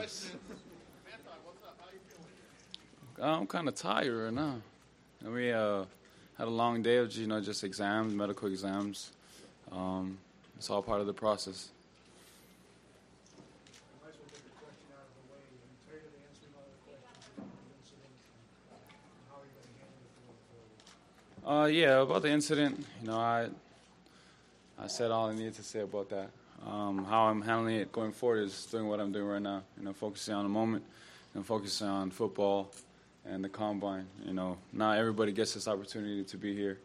I'm kind of tired right now. We had a long day of just exams, medical exams. It's all part of the process. I might as well get the question out of the way. I'm tired of answering all the questions about the incident and how are you going to handle it going forward? Yeah, about the incident, I said all I needed to say about that. How I'm handling it going forward is doing what I'm doing right now. Focusing on the moment, focusing on football and the combine. Not everybody gets this opportunity to be here.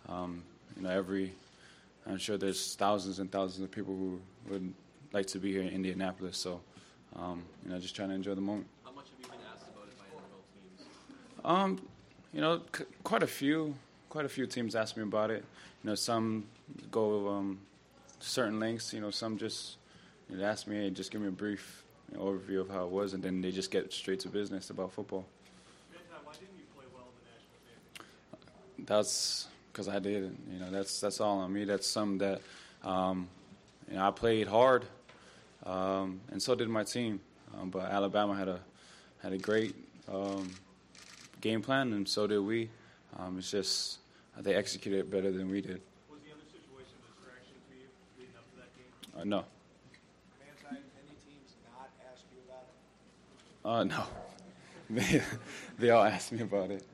I'm sure there's thousands and thousands of people who would like to be here in Indianapolis. So, just trying to enjoy the moment. How much have you been asked about it by NFL teams? Quite a few teams ask me about it. Some go certain lengths. Some just ask me, hey, just give me a brief overview of how it was, and then they just get straight to business about football. Why didn't you play well in the national championship? That's because I did. That's all on me. That's something that I played hard, and so did my team. But Alabama had a great game plan, and so did we. It's just they executed it better than we did. Was the other situation a distraction for you leading up to that game? No. Manti, any teams not ask you about it? No. They all asked me about it.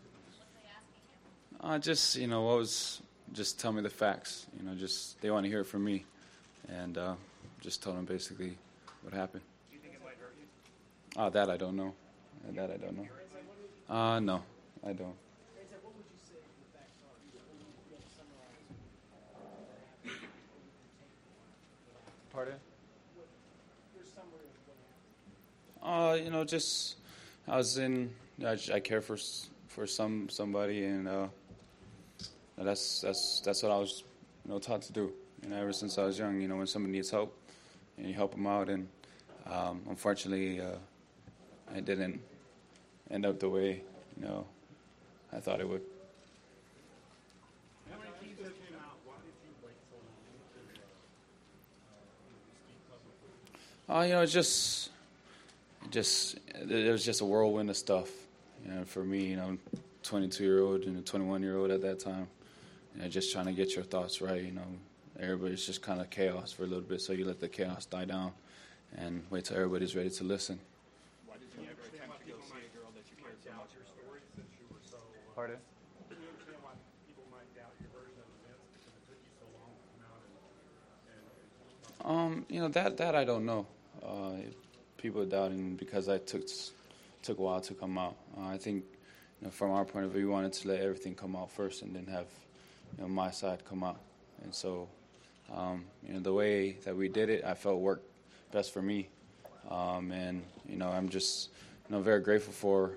Just tell me the facts. Just they want to hear it from me, and just told them basically what happened. Do you think it might hurt you? That I don't know. No, I don't. What would you say the facts are? You have to summarize. Pardon? Your summary of what happened. I care for somebody, and that's what I was taught to do. Ever since I was young, when somebody needs help, and you help them out, and unfortunately, it didn't end up the way I thought it would. How many teams have came out? Why did you wait so long to speak publicly? It was just a whirlwind of stuff. For me, 22-year-old and a 21-year-old at that time, just trying to get your thoughts right. Everybody's just kind of chaos for a little bit, so you let the chaos die down and wait till everybody's ready to listen. Why did you ever attempt to go see a girl that you cared so much? Your story since you were so. Pardon? Do you understand why people might doubt your version of events because it took you so long to come out and That I don't know. People doubting because I took a while to come out. I think, from our point of view, we wanted to let everything come out first and then have, my side come out. And so, the way that we did it, I felt worked best for me. And I'm just, very grateful for,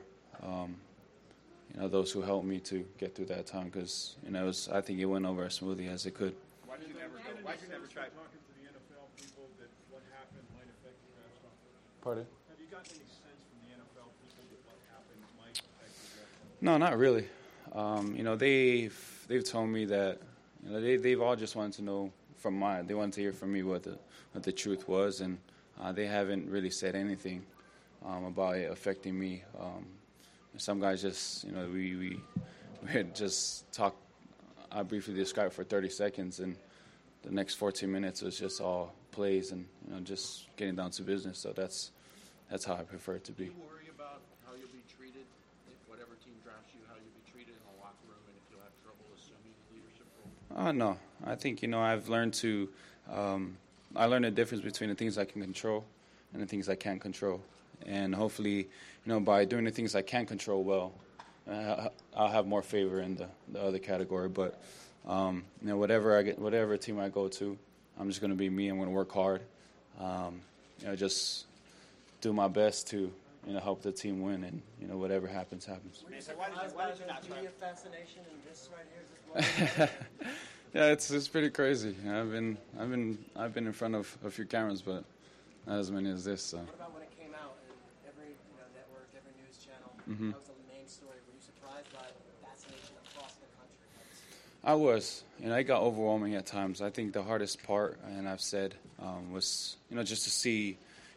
those who helped me to get through that time because, I think it went over as smoothly as it could. Why did you never try talking to the NFL people that what happened might affect your draft stock? Pardon? Have you gotten any sense from the NFL people that what happened might affect your draft stock? No, not really. They've told me that they've all just wanted to know they wanted to hear from me what the truth was, and they haven't really said anything about it affecting me. Some guys just we had just talked. I briefly described for 30 seconds, and the next 14 minutes was just all plays and just getting down to business. So that's how I prefer it to be. Do you worry about how you'll be treated if whatever team drafts you, how you'll be treated in the locker room, and if you'll have trouble assuming leadership role? No, I think I've learned to. I learned the difference between the things I can control and the things I can't control, and hopefully, by doing the things I can control well, I'll have more favor in the other category. But whatever team I go to, I'm just going to be me. I'm going to work hard. Just do my best to help the team win, and whatever happens. Why did you not media fascination and this right here is this Yeah, it's pretty crazy. I've been in front of a few cameras, but not as many as this. So. What about when it came out in every network, every news channel? Mm-hmm. That was the main story. Were you surprised by the fascination across the country? I was. It got overwhelming at times. I think the hardest part, and I've said, was just to see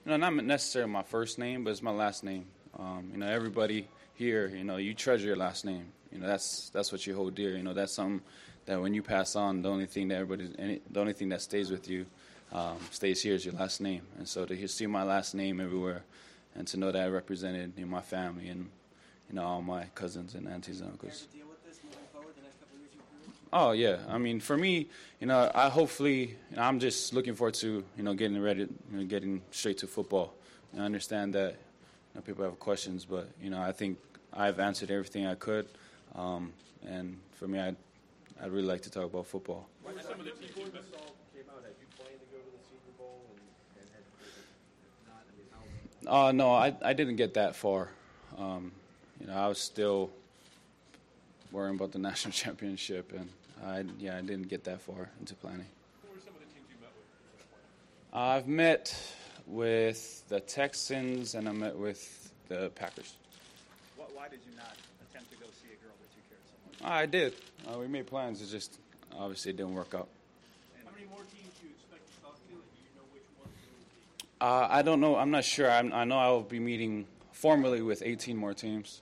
not necessarily my first name, but it's my last name. Everybody here, you treasure your last name. That's what you hold dear. That's something that when you pass on, the only thing that stays with you, stays here is your last name. And so to see my last name everywhere, and to know that I represented my family and all my cousins and aunties and uncles. Deal with this moving forward the next couple of years of your career? Oh yeah, for me, I hopefully, I'm just looking forward to getting ready, getting straight to football. I understand that people have questions, but I think I've answered everything I could, and for me, I'd really like to talk about football. What were some of the teams you missed? Came out, had you planned to go to the Super Bowl, and had not? No, I didn't get that far. I was still worrying about the national championship, and I didn't get that far into planning. Who were some of the teams you met with? I've met with the Texans, and I met with the Packers. Why did you not attempt to go see a girl that you cared so much? I did. We made plans. It just obviously it didn't work out. How many more teams do you expect to talk to, and do you know which ones it will be? I don't know. I'm not sure. I know I will be meeting formally with 18 more teams.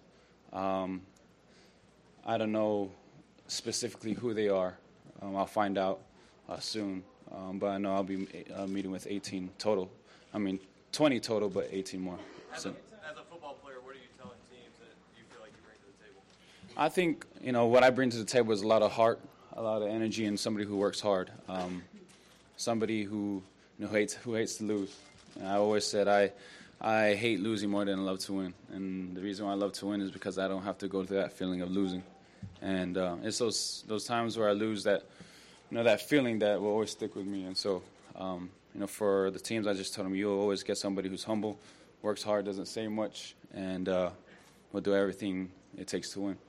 I don't know specifically who they are. I'll find out soon. But I know I'll be meeting with 18 total. 20 total, but 18 more. As a football player, what are you telling teams that you feel like you bring to the table? I think, what I bring to the table is a lot of heart, a lot of energy, and somebody who works hard. Somebody who hates to lose. And I always said I hate losing more than I love to win. And the reason why I love to win is because I don't have to go through that feeling of losing. And it's those times where I lose that, that feeling that will always stick with me. And so, for the teams, I just told them, you'll always get somebody who's humble, works hard, doesn't say much, and will do everything it takes to win.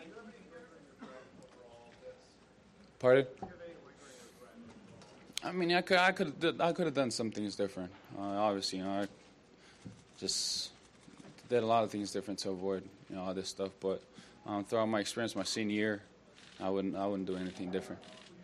Pardon? I could have done some things different. Obviously, I just did a lot of things different to avoid all this stuff. But throughout my experience, my senior year, I wouldn't do anything different.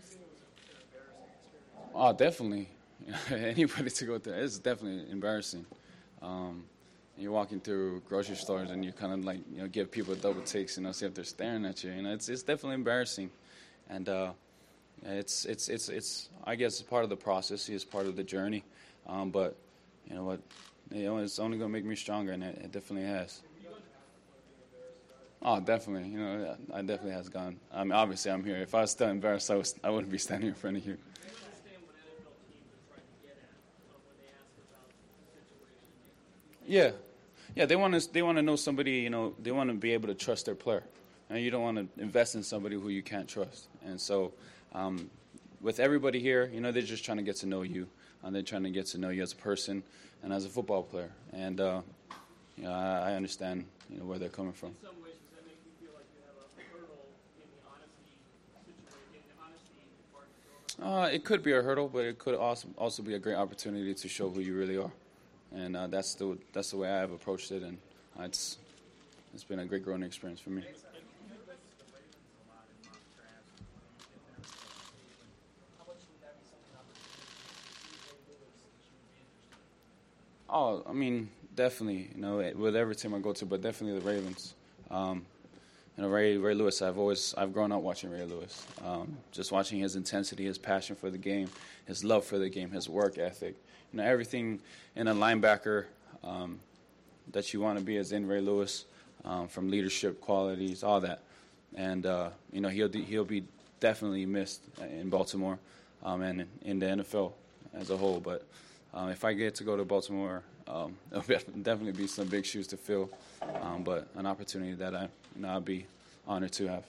Oh, definitely. Anybody to go through it's definitely embarrassing. You're walking through grocery stores and you kind of like give people double takes, see if they're staring at you. It's definitely embarrassing, and it's I guess it's part of the process. It's part of the journey. But you know what? It's only going to make me stronger, and it definitely has. Oh, definitely. I definitely has gone. Obviously, I'm here. If I was still embarrassed, I wouldn't be standing in front of you. Yeah, they want to know somebody. They want to be able to trust their player, and you don't want to invest in somebody who you can't trust. And so, with everybody here, they're just trying to get to know you, and they're trying to get to know you as a person and as a football player. And I understand where they're coming from. In some ways, does that make you feel like you have a hurdle in the honesty situation, in the honesty department? It could be a hurdle, but it could also be a great opportunity to show who you really are. And that's the way I have approached it, and it's been a great growing experience for me. Oh, definitely. With every team I go to, but definitely the Ravens. Ray Lewis. I've grown up watching Ray Lewis. Just watching his intensity, his passion for the game, his love for the game, his work ethic. Everything in a linebacker that you want to be is in Ray Lewis, from leadership qualities, all that. And he'll be definitely missed in Baltimore and in the NFL as a whole. But if I get to go to Baltimore, it'll definitely be some big shoes to fill. But an opportunity that I'll be honored to have.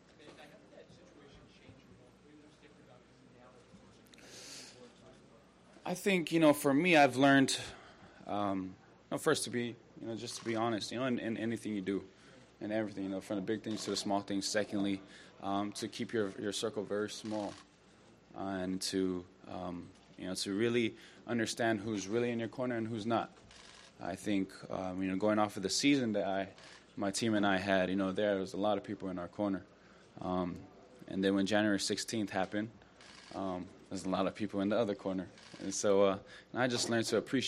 I think, for me, I've learned, first to be, just to be honest, in anything you do and everything, from the big things to the small things. Secondly, to keep your circle very small and to really understand who's really in your corner and who's not. I think, going off of the season that my team and I had, there was a lot of people in our corner. And then when January 16th happened, there's a lot of people in the other corner. And so I just learned to appreciate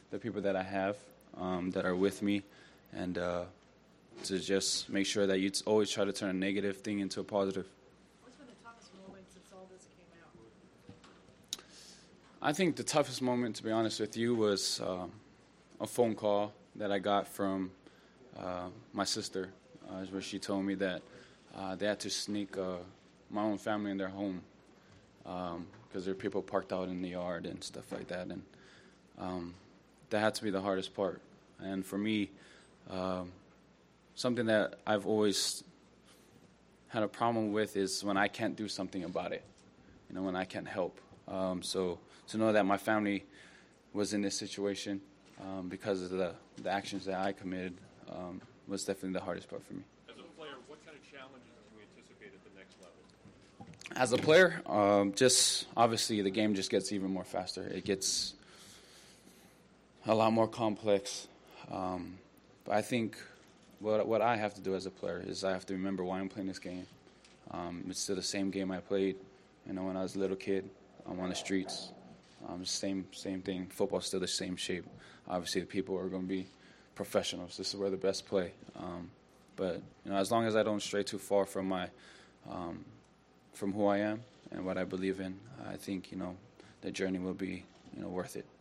the people that I have that are with me, and to just make sure that you always try to turn a negative thing into a positive. What's been the toughest moment since all this came out? I think the toughest moment, to be honest with you, was a phone call that I got from my sister, where she told me that they had to sneak my own family in their home because there were people parked out in the yard and stuff like that. And that had to be the hardest part. And for me, something that I've always had a problem with is when I can't do something about it, when I can't help. So to know that my family was in this situation because of the actions that I committed was definitely the hardest part for me. As a player, what kind of challenges do you anticipate at the next level? As a player, just obviously the game just gets even more faster. It gets a lot more complex. But I think what I have to do as a player is I have to remember why I'm playing this game. It's still the same game I played, when I was a little kid on the streets. Same thing. Football's still the same shape. Obviously, the people are going to be professionals. This is where the best play. But as long as I don't stray too far from from who I am and what I believe in, I think the journey will be worth it.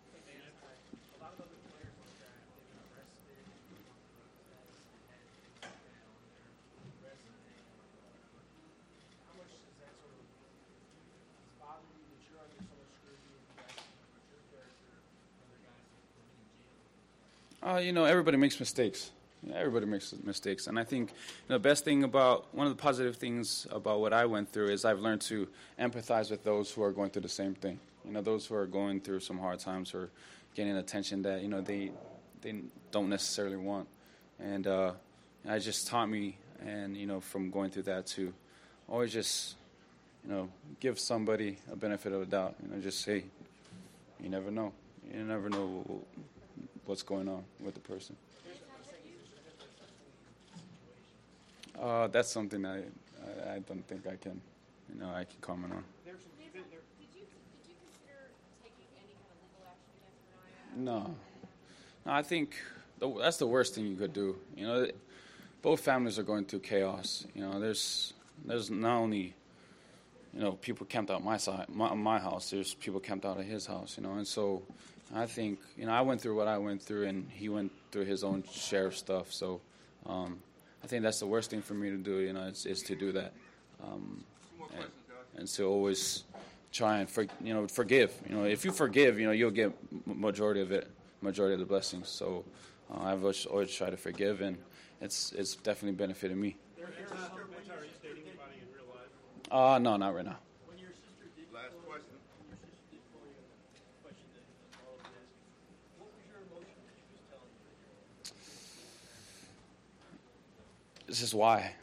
Everybody makes mistakes. Everybody makes mistakes. And I think the best thing one of the positive things about what I went through is I've learned to empathize with those who are going through the same thing. Those who are going through some hard times or getting attention that, they don't necessarily want. And it just taught me, and, from going through that to always just, give somebody a benefit of the doubt. Just say, you never know. You never know what's going on with the person. That's something I don't think I can comment on. Did you consider taking any kind of legal action against Minaya? No, I think that's the worst thing you could do. Both families are going through chaos. There's not only people camped out my house. There's people camped out at his house. And so I think I went through what I went through, and he went through his own share of stuff. So I think that's the worst thing for me to do. Is to do that, and to always try and forgive. If you forgive, you'll get majority of the blessings. So I've always tried to forgive, and it's definitely benefited me. No, not right now. Last question. This is why.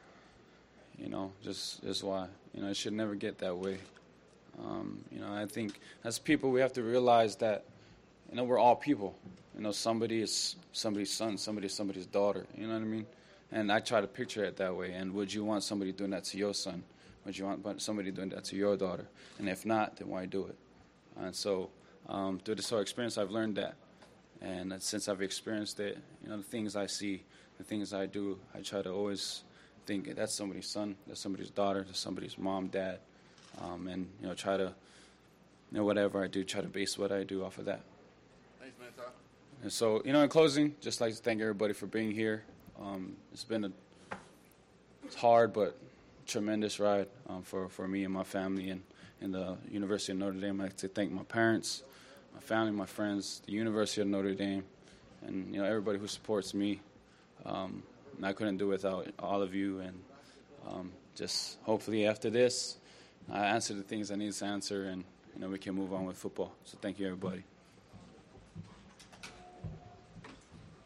Just why. It should never get that way. I think as people we have to realize that, we're all people. Somebody is somebody's son, somebody's daughter. You know what I mean? And I try to picture it that way. And would you want somebody doing that to your son? Would you want somebody doing that to your daughter? And if not, then why do it? And so through this whole experience, I've learned that. And since I've experienced it, the things I see, the things I do, I try to always think that's somebody's son, that's somebody's daughter, that's somebody's mom, dad. And, try to, whatever I do, try to base what I do off of that. Thanks, man, Todd. And so, in closing, just like to thank everybody for being here. It's been it's hard, but tremendous ride for me and my family and the University of Notre Dame. I'd like to thank my parents, my family, my friends, the University of Notre Dame, and everybody who supports me. And I couldn't do it without all of you. And just hopefully after this, I answer the things I need to answer, and we can move on with football. So thank you, everybody.